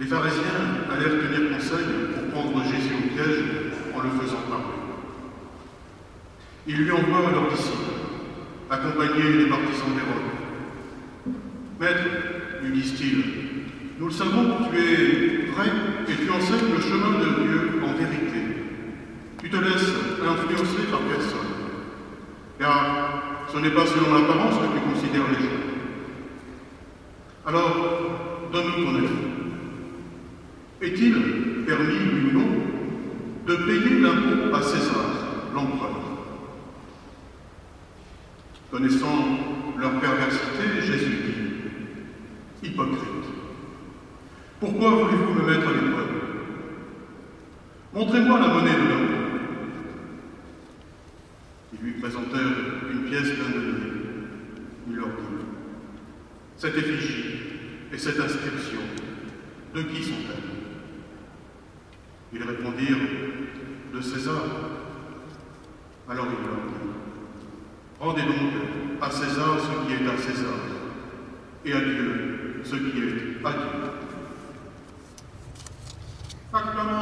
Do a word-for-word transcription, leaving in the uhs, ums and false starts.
Les pharisiens allèrent tenir conseil pour prendre Jésus au piège en le faisant parler. Ils lui envoient leurs disciples, accompagnés des partisans d'Hérode. « Maître, lui disent-ils, nous le savons, tu es vrai et tu enseignes le chemin de Dieu en vérité. Tu te laisses influencer par personne, car ce n'est pas selon l'apparence que tu considères les gens. Alors, donne-nous ton avis. Est-il permis, oui ou non, de payer l'impôt à César, l'empereur ?» Connaissant leur perversité, Jésus dit : « Hypocrite, pourquoi voulez-vous me mettre à l'épreuve? Montrez-moi la monnaie de l'impôt. » Ils lui présentèrent une pièce d'un denier. Il leur dit : « Cette effigie et cette inscription, de qui sont-elles ? » Ils répondirent : « De César. » Alors il leur dit : « Rendez donc à César ce qui est à César, et à Dieu ce qui est à Dieu. » Acclamons